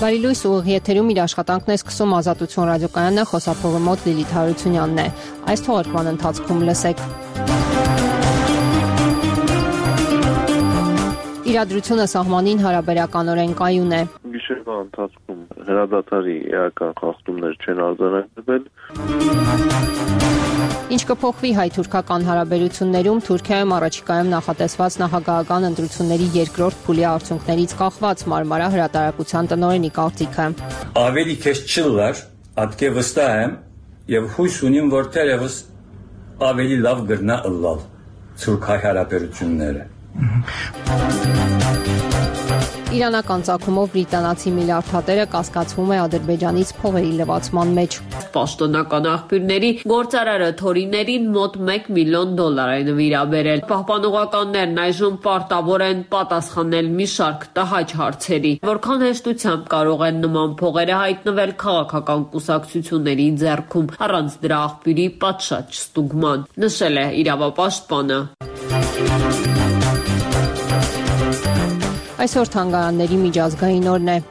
Բարի լույս, ուղիղ եթերում իր աշխատանքն է սկսում Ազատություն ռադիոկայանը, խոսափողը մոտ Լիլիթ Հարությունյանն է։ Այս թողարկման ընթացքում լսեք. Իրադրությունը սահմանին հարաբերականորեն կայուն է։ Գիշերվա ընթացքում հրադադարի էական խախտումներ չեն արձանագրվել։ Ինչ կփոխվի հայ-թուրքական հարաբերություններում Թուրքիայում առաջիկայում նախատեսված նախագահական ընտրությունների երկրորդ փուլի արդյունքներից կախված Մարմարա հրատարակության տնօրենի կարծիքը։ Ավելի քիչ չլար, ատկե վստահ եմ եւ հույս ունեմ, որ թերևս ավելի լավ կգնա ըլլալ թուրք-հայ հարաբերությունները։ Իրանական ծագումով բրիտանացի միլիարդատերը կասկածվում է Ադրբեջանից փողերի լվացման մեջ։ Պաշտոնական աղբյուրների գործարարը թորիներին մոտ $1 միլիոն է նվիրաբերել։ Պահպանողականներն այժմ պարտավոր են պատասխանել մի շարք տհաճ հարցերի, որքան հեշտությամբ կարող են նման փողերը հայտնվել քաղաքական կուսակցությունների ձեռքում առանց դրա աղբյուրի պատշաճ ստուգման, նշել է իրավապաշտպանը։ Այսօր թանգարանների միջազգային օրն է։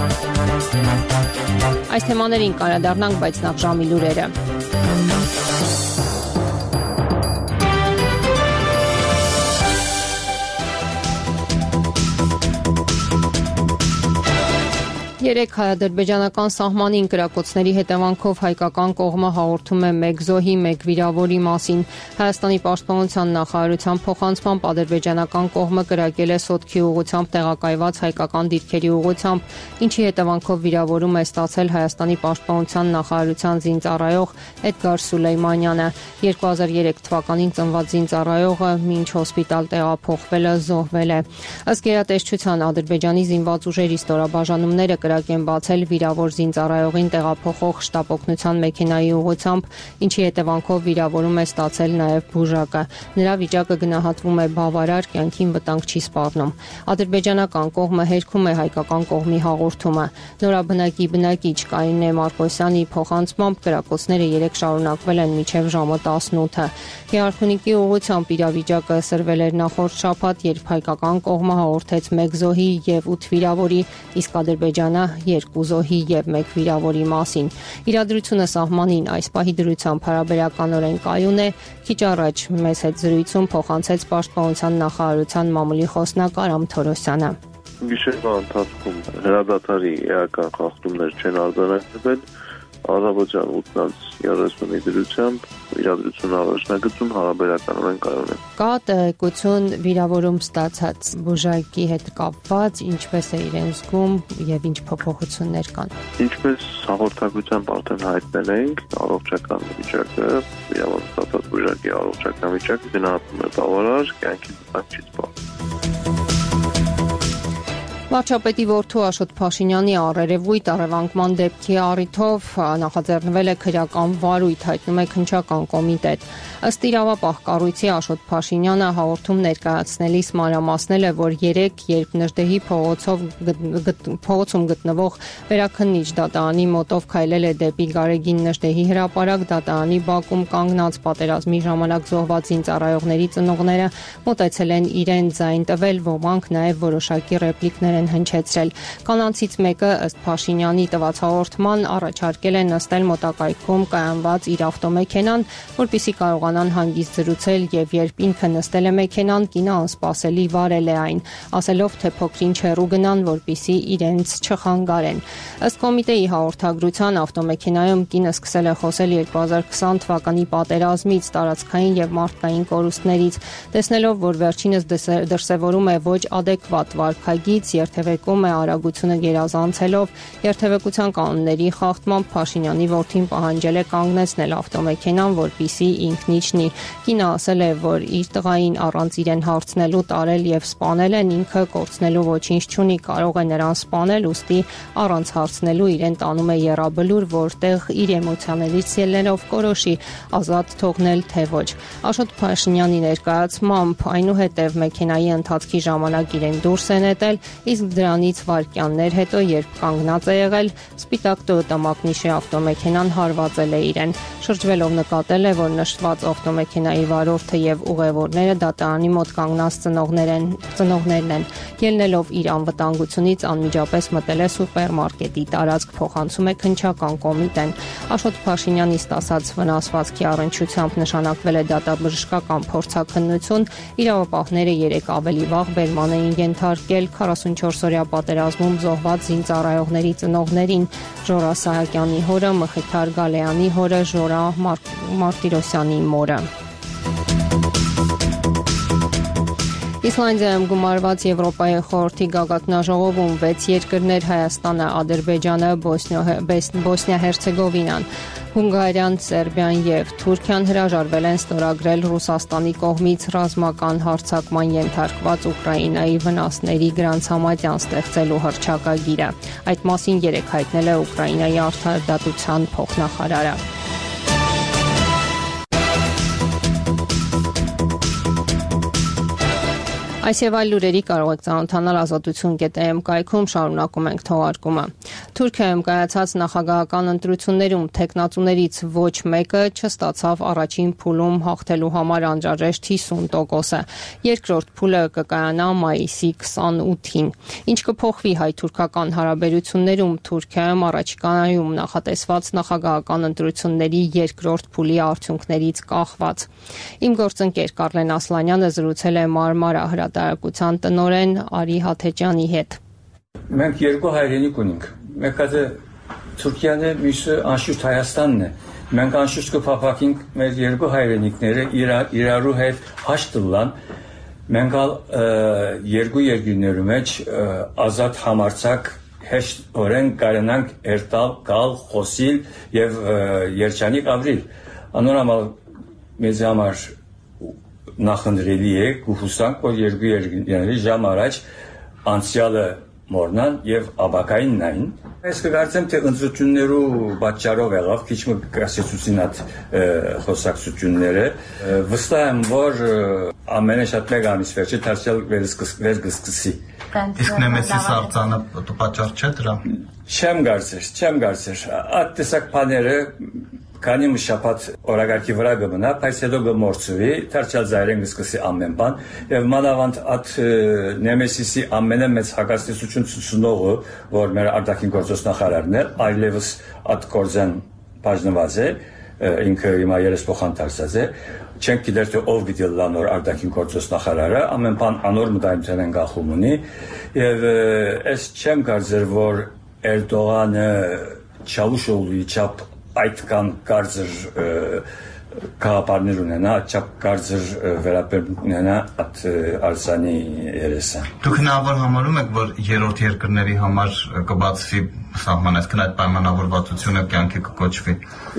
Այս թեմաներին կանդրադառնանք, բայց նախ ժամի լուրերը։ Երեկ հայ-ադրբեջանական սահմանին կրակոցների հետևանքով հայկական կողմը հաղորդում է 1 զոհի, 1 վիրավորի մասին։ Հայաստանի պաշտպանության նախարարության փոխանցմամբ ադրբեջանական կողմը կրակել է Սոտքի ուղղությամբ տեղակայված հայկական դիրքերի ուղղությամբ, ինչի հետևանքով վիրավորում է ստացել Հայաստանի պաշտպանության նախարարության զինծառայող Էդգար Սուլեյմանյանը։ 2003 թվականին ծնված զինծառայողը մինչ հոսպիտալ տեղափոխվելը զոհվել է։ Ըստ գերատեսչության Ադրբեջանի զինված ուժերի ստորաբաժանումները են բացել վիրավոր զինծառայողին տեղափոխող շտապօգնության մեքենայի ուղղությամբ, ինչի հետևանքով վիրավորում է ստացել նաև բուժակը։ Նրա վիճակը գնահատվում է բավարար, կյանքին վտանգ չի սպառնում։ Ադրբեջանական կողմը հերքում է հայկական կողմի հաղորդումը։ Նորաբնակի բնակիչ Կարինե Մարկոսյանի փոխանցմամբ կրակոցները երեկ շարունակվել են մինչև ժամը 18-ը։ Գեղարքունիքի ուղղությամբ իրավիճակը սրվել էր նախորդ շաբաթ, երբ հայկական կողմը հաղորդեց 1 զոհի եւ 8 վիրավորի, իսկ Ադրբեջանը 2 զոհի եւ 1 վիրավորի մասին։ Իրադրությունը սահմանին այս պահի դրությամբ հարաբերականորեն կայուն է։ Քիչ առաջ մեզ հետ զրույցում փոխանցեց պաշտպանության նախարարության մամուլի խոսնակ Արամ Թորոսյանը։ Գիշերվա ընթացքում հրադադարի էական խախտումներ չեն արձանագրվել։ Առավոտյան 8:30-ի դրությամբ իրադրությունը առաջնագծում հարաբերականորեն կայուն է։ Կա տեղեկություն վիրավորում ստացած բուժակի հետ կապված, ինչպես է իրեն զգում եւ ինչ փոփոխություններ կան։ Ինչպես հաղորդակցությամբ արդեն հայտնել ենք, առողջական վիճակը, վիրավորում ստացած բուժակի առողջական վիճակը գնահատվում է բավարար, կյանքի վտանգ չի սպառնում։ Վարչապետի որդու Աշոտ Փաշինյանի առերևույթ առևանգման դեպքի առիթով նախաձեռնվել է քրեական վարույթ, հայտնում է քննչական կոմիտետ։ Ըստ իրավապահ կառույցի Աշոտ Փաշինյանը հաղորդում ներկայացնելիս մանրամասնել է, որ երեկ, երբ Նժդեհի փողոցում գտնվող վերաքննիչ դատարանի մոտով քայլել է դեպի Գարեգին Նժդեհի հրապարակ, դատարանի բակում կանգնած պատերազմի ժամանակ զոհված զինծառայողների ծնողները մոտեցել են իրեն ձայն տվել, ոմանք նաև որոշակի ռեպլիկներ են հնչեցրել։ Կանանցից մեկը, ըստ Փաշինյանի տված հաղորդման, առաջարկել է նստել մոտակայքում կայանված իր ավտոմեքենան, որպեսզի կարողանան հանգիստ զրուցել, եւ երբ ինքը նստել է մեքենան, կինը անսպասելի վարել է այն, ասելով, թե փոքրինչ հեռու գնան, որպեսզի իրենց չխանգարեն։ Ըստ կոմիտեի հաղորդագրության, ավտոմեքենայում կինը սկսել է խոսել 2020 թվականի պատերազմից, տարածքային եւ մարդկային կորուստներից, տեսնելով, որ վերջինս դրսևորում է ոչ ադեկվատ վարքագիծ, երթևեկում է արագությունը գերազանցելով, երթևեկության կանոնների խախտմամբ Փաշինյանի որդին պահանջել է կանգնեցնել ավտոմեքենան, որպեսզի ինքն իջնի։ Կինը ասել է, որ իր տղային առանց իրեն հարցնելու տարել եւ սպանել են, ինքը կորցնելու ոչինչ չունի, կարող է նրան սպանել, ուստի առանց հարցնելու իրեն տանում է եռաբլուր, որտեղ իր էմոցիաներից ելնելով կորոշի ազատ թողնել թե ոչ։ Աշոտ Փաշինյանի ներկայացմամբ այնուհետև մեքենայի ընթացքի ժամանակ իրեն դուրս է նետել, իսկ դրանից վայրկյաններ հետո, երբ կանգնած է եղել, սպիտակ Toyota Magnish ավտոմեքենան հարվածել է իրեն։ Շրջվելով նկատել է, որ նշված ավտոմեքենայի վարորդը եւ ուղևորները դատարանի մոտ կանգնած ծնողներն են։ Ելնելով իր անվտանգությունից անմիջապես մտել է սուպերմարկետի տարածք, փոխանցում է քննչական կոմիտեն։ Աշոտ Փաշինյանի ստասած վնասվածքի առնչությամբ նշանակվել է դատաբժշկական փորձաքննություն։ Իրավապահները 3 ավելի վաղ բերման էին ենթարկել 44-օրյա պատերազմում զոհված զինծառայողների ծնողներին՝ Ժորա Սահակյանի հորը, Մխիթար Գալեյանի հորը, Ժորա Մարտիրոսյանի մորը։ Իսլանդիայում գումարված Եվրոպայի խորհրդի գագաթնաժողովում 6 երկրներ՝ Հայաստանը, Ադրբեջանը, Բոսնիա-Հերցեգովինան, Հունգարիան, Սերբիան եւ Թուրքիան հրաժարվել են ստորագրել Ռուսաստանի կողմից ռազմական հարձակման ենթարկված Ուկրաինայի վնասների գրանցամատյան ստեղծելու հռչակագիրը։ Այդ մասին երեկ հայտնել է Ուկրաինայի արդարադատության փոխնախարարը։ Այս եւ այլ լուրերի կարող եք ծանոթանալ azatutsun.am կայքում, շարունակում ենք թողարկումը։ Թուրքիայում կայացած նախագահական ընտրություններում տեխնացուներից ոչ մեկը չստացավ առաջին փուլում հաղթելու համար անհրաժեշտ 50%-ը։ Երկրորդ փուլը կկայանա մայիսի 28-ին։ Ինչ կփոխվի հայ-թուրքական հարաբերություններում Թուրքիայում առաջիկայում նախատեսված նախագահական ընտրությունների երկրորդ փուլի արդյունքներից կախված։ Իմ գործընկեր Կարլեն Ասլանյանը զրուցել է Մարմարա հրատարակության տնօրեն Արի Հաթեջյանի հետ։ Մենք երկու հայրենիք ունենք։ Մեկը Թուրքիան է, մյուսը անշուշտ Հայաստանն է։ Մենք անշուշտ կփափակենք մեր երկու հայրենիքները իրարու հետ հաշտվան։ Մենք երկու երկրների մեջ ազատ համարձակ հեշտորեն կարենանք երթալ, գալ, խոսիլ եւ երջանիկ ապրիլ։ Անորոմալ մեզ համար նախընտրելի է կհուսանք, որ երկու երկրների ժամ առաջ անցյալը մորնան եւ աբակային նային։ Ես կգործեմ, թե ընտրություններու պատճառով եղավ քիչ կասեցուցին այդ խոսակցությունները։ Վստահ եմ, որ ամենը շատ մեկ ամիս վերջը դարձյալ վերսկսի։ Իսկ Նեմեսիս արձանը պատճառ չէ դրա։ Չեմ կարծեր։ Այդ տեսակ բաները քանի շաբաթ օրակարգի վրա կմնա, բայց հետո կմորցվի, դարձյալ զայրեն կսկսի ամեն բան, եւ մանավանդ այդ Նեմեսիսի ամենամեծ հակասեցություն ցուցնողը, որ մեր արտաքին գործոս նախարարն է, այլևս այդ գործեն բաժնված է, ինքը հիմա երեսփոխան դարձած է, չենք գիտեր թե ով գիտի լանոր արտաքին գործոս նախարարը, ամեն բան անոր մտայնության են գախում ունի, եւ ես չեմ կարծեր, որ Էրդողանը Չավուշօղլուի չափ այդքան կարծր կաղապարներ ունենա, չափ կարծր վերաբերմունք ունենա այդ արձանի երեսը։ Դուք հնարավոր համարում եք, որ երրորդ երկրների համար կբացվի սահմանազգն այդ պայմանավորվածությունը կյանքի կկոչվի։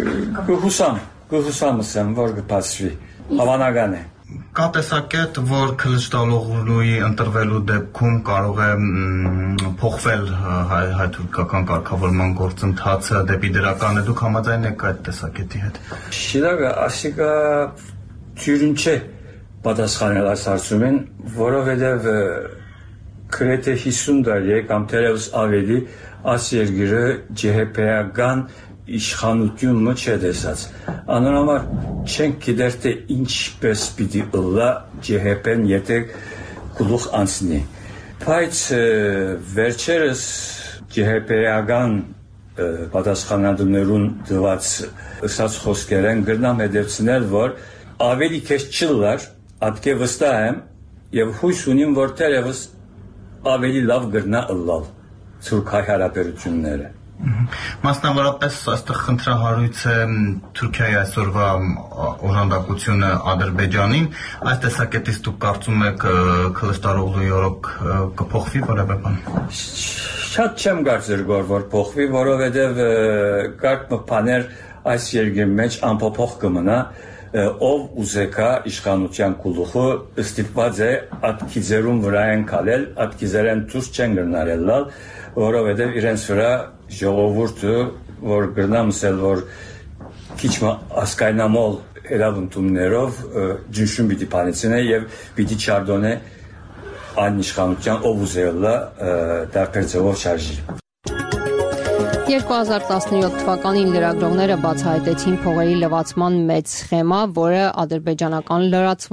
Կհուսամ ասեմ, որ կբացվի, հավանական է։ Կա տեսակետ, որ Քլիչդալօղլուի ընտրվելու դեպքում կարող է փոխվել հայ-թուրքական կարգավորման գործընթացը դեպի դրականը, դուք համաձայն եք այդ տեսակետի հետ։ Շիրակը ասիկա թյուրին չէ պատասխանել այս հարցումին, որովհետև գրեթե 50 տարի կամ թերևս ավելի այս երկիրը ջեհեպեական իշխանությունը չէ տեսած։ Անորոմար չենք գիտեր թե ինչպես պիտի ըլլա ջեհեպեն եթե գլուխ անցնի։ Բայց վերջերս ջեհեպեական պատասխանատուներուն դված ըսած խոսքերեն գրնամ հետևցնել, որ ավելի քեզ չլար, ատկե վստահ եմ եւ հույս ունիմ, որ թերևս ավելի լավ գրնա ըլլալ թուրք-հայ հարաբերությունները։ Մասնավորապես այստեղ խնդրահարույց է Թուրքիայի այսօրվա օժանդակությունը Ադրբեջանին, այս տեսակետից դուք կարծում եք Քլիչդալօղլուի օրոք կփոխվի որևէ բան։ Շատ չեմ կարծեր որ փոխվի, որովհետև կարգ բաներ այս երկրի մեջ անփոփոխ կմնա, ով ուզեկա իշխանության գլուխը ստիպված է այդ քիզերուն վրա են քալել, այդ քիզերեն դուրս չեն գնարելալ, որովհետև իրենց վրա ժողովուրդը, որ գրնամսել, որ քիչ ասկայնամոլ հերավնդումներով ջնշում պիտի պանեցնե եւ պիտի չարդոնե անիշխանության ով ուզելա դարբերձով շարժի 2017 թվականին լրագրողները բացահայտեցին փողերի լվացման մեծ սխեմա, որը ադրբեջանական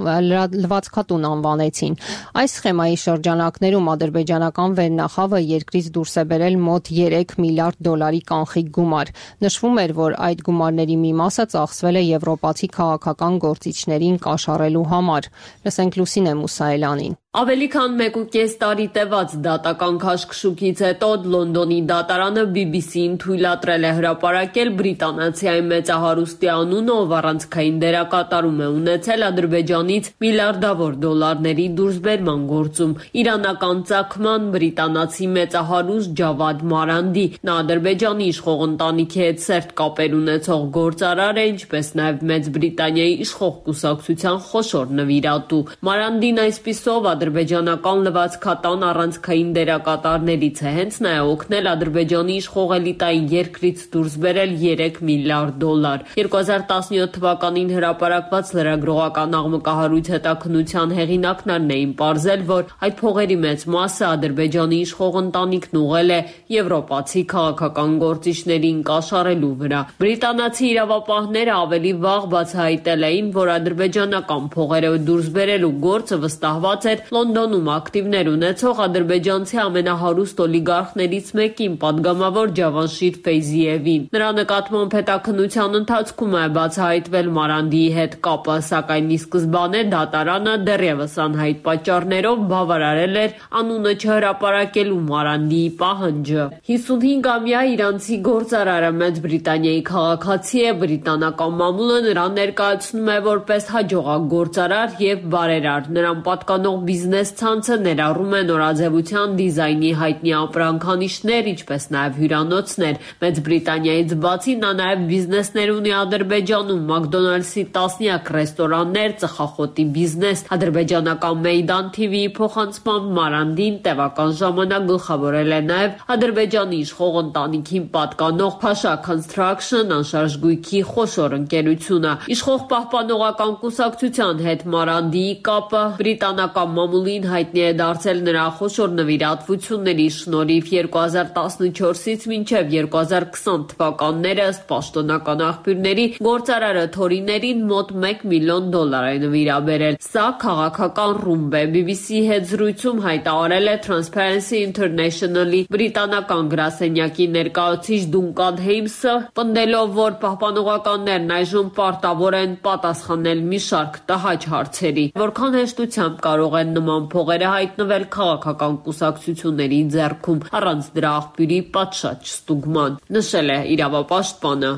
լվացքատուն անվանեցին։ Այս սխեմայի շրջանակներում ադրբեջանական վերնախավը երկրից դուրս է բերել մոտ 3 միլիարդ դոլարի կանխիկ գումար։ Նշվում էր, որ այդ գումարների մի մասը ծախսվել է եվրոպացի քաղաքական գործիչներին կաշառելու համար։ Լսենք Լուսինե Մուսայելյանին։ Ավելի քան 1.5 տարի տևած դատական քաշքշուկից հետո Լոնդոնի դատարանը BBC-ին թույլատրել է հրապարակել բրիտանացիայի մեծահարուստի անունը, ով առանցքային դերակատարում է ունեցել Ադրբեջանից միլիարդավոր դոլարների դուրսբերման գործում։ Իրանական ծագման բրիտանացի մեծահարուստ Ջավադ Մարանդի, նա Ադրբեջանի իշխող ընտանիքի հետ սերտ կապեր ունեցող գործարար է, ինչպես նաև Մեծ Բրիտանիայի իշխող կուսակցության խոշոր նվիրատու։ Մարանդին այսպիսով ադրբեջանական լվացքատան առանցքային դերակատարներից է, հենց նա է օգնել Ադրբեջանի իշխող էլիտայի երկրից դուրս բերել 3 միլիարդ դոլար։ 2017 թվականին հրապարակված լրագրողական աղմկահարույց հետաքննության հեղինակներն էին պարզել, որ այդ փողերի մեծ մասը Ադրբեջանի իշխող ընտանիքն ուղղել է եվրոպացի քաղաքական գործիչներին կաշառելու վրա։ Բրիտանացի իրավապահները ավելի վաղ բացահայտել էին, որ ադրբեջանական փողերը դուրս բերելու գործը վստահված էր Լոնդոնում ակտիվներ ունեցող ադրբեջանցի ամենահարուստ օլիգարխներից մեկին, պատգամավոր Ջավանշիր Ֆեյզիևին։ Նրա նկատմամբ հետաքննության ընթացքում է բացահայտվել Մարանդիի հետ կապը, սակայն ի սկզբանե դատարանը դեռևս անհայտ պատճառներով բավարարել էր անունը չհրապարակելու Մարանդիի պահանջը։ 55-ամյա իրանցի գործարարը Մեծ Բրիտանիայի քաղաքացի է, բրիտանական մամուլը նրան ներկայացնում է որպես հաջողակ գործարար եւ բարերար։ Նրան պատկանող բիզնես ցանցը ներառում է նորաձևության դիզայնի հայտնի ապրանքանիշներ, ինչպես նաև հյուրանոցներ։ Մեծ Բրիտանիայից բացի նա նաև բիզնեսներ ունի Ադրբեջանում, Մակդոնալդսի տասնյակ ռեստորաններ, ծխախոտի բիզնես։ Ադրբեջանական Meydan TV-ի փոխանցմամբ Մարանդին տևական ժամանակ գլխավորել է նաև Ադրբեջանի իշխող ընտանիքին պատկանող Pasha Construction անշարժ գույքի խոշոր ընկերությունը։ Իշխող պահպանողական կուսակցության հետ Մարանդիի կապը բրիտանական մամուլին հայտնի է դարձել նրա խոշոր նվիրատվությունների շնորհիվ 2014-ից մինչև 2020 թվականները ըստ պաշտոնական աղբյուրների գործարարը թորիներին մոտ 1 միլիոն դոլար է նվիրաբերել։ Սա քաղաքական ռումբ է։ BBC-ի հետ զրույցում հայտարարել է Transparency International-ի բրիտանական գրասենյակի ներկայացուցիչ Դունկան Հեյմսը, պնդելով, որ պահպանողականներն այժմ պարտավոր են պատասխանել մի շարք տհաճ հարցերի։ Որքան հեշտությամբ կարող են նման փողերը հայտնվել քաղաքական կուսակցությունների ձեռքում առանց դրա աղբյուրի պատշաճ ստուգման, նշել է իրավապաշտպանը։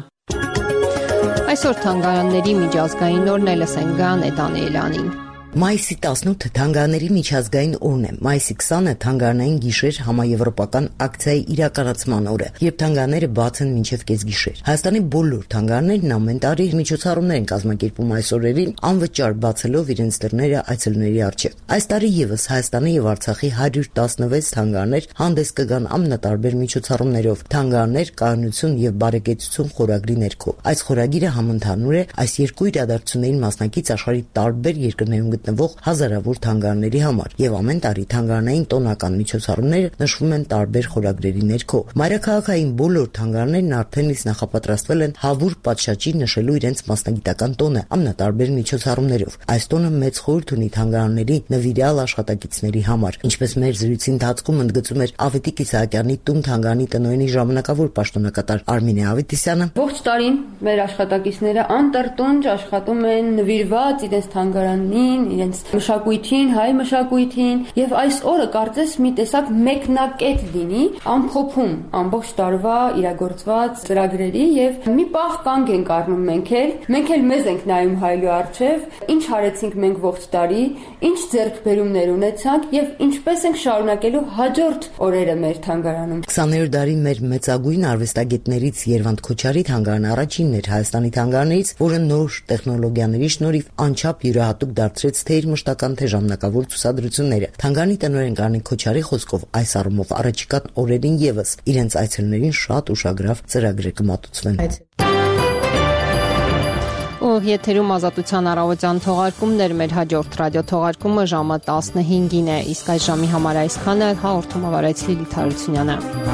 Այսօր թանգարանների միջազգային օրն է, լսենք Գանե Դանիելյանին։ Մայիսի 18-ը թանգարանների միջազգային օրն է։ Մայիսի 20-ը թանգարանային գիշեր համաեվրոպական ակցիայի իրականացման օրը, երբ թանգարանները բաց են մինչև կեսգիշեր։ Հայաստանի բոլոր թանգարաններն ամեն տարի միջոցառումներ են կազմակերպում այս օրերին, անվճար բացելով իրենց դռները այցելուների առջև։ Այս տարի եւս Հայաստանի եւ Արցախի 116 թանգարաններ հանդես կգան ամենատարբեր միջոցառումներով՝ թանգարաններ, կայունություն եւ բարեկեցություն խորագրի ներքո։ Այս խորագիրը համընդհանուր է այս երկու իրադարձություններին մասնակից աշխարհի տարբեր երկրներում գտնվող հազարավոր թանգարանների համար, եւ ամեն տարի թանգարանային տոնական միջոցառումները նշվում են տարբեր խորագրերի ներքո։ Մայրաքաղաքային բոլոր թանգարաններն արդեն իսկ նախապատրաստվել են հավուր պատշաճի նշելու իրենց մասնագիտական տոնը ամենատարբեր միջոցառումներով։ Այս տոնը մեծ խորհուրդ ունի թանգարանների նվիրյալ աշխատակիցների համար, ինչպես մեր զրույցի ընթացքում ընդգծում էր Ավետիք Իսահակյանի տուն թանգարանի տնօրենի ժամանակավոր պաշտոնակատար Արմինե Ավետիսյանը։ Ողջ տարին մեր աշխատակիցները անտրտունջ աշխատում են նվիրված իրենց թանգարանին, իրենց մշակույթին, հայ մշակույթին, եւ այս օրը կարծես մի տեսակ մեկնակետ լինի ամփոփում ամբողջ տարվա իրագործված ծրագրերի եւ մի պահ կանգ ենք առնում մենք էլ մեզ ենք նայում հայլու առջև, ինչ արեցինք մենք ողջ տարի, ինչ ձեռքբերումներ ունեցանք եւ ինչպես ենք շարունակելու հաջորդ օրերը մեր թանգարանում։ 20-րդ դարի մեր մեծագույն արվեստագետներից Երվանդ Քոչարի թանգարանը առաջինն էր Հայաստանի թանգարաններից, որը նոր տեխնոլոգիաների շնորհիվ անչափ յուրահատուկ դարձրեց թե իր մշտական թե ժամանակավոր ցուցադրությունները։ Թանգարանի տնօրեն Կարնիկ Քոչարի խոսքով այս առումով առաջիկա օրերին եւս իրենց այցելուներին շատ ուշագրավ ծրագրեր կմատուցվեն։ Եթերում Ազատության առավոտյան թողարկումներ, մեր հաջորդ ռադիոթողարկումը ժամը 15-ին է, իսկ այս ժամի համար այսքանը հաղորդում ավարտեց Լիլիթ Հարությունյանը։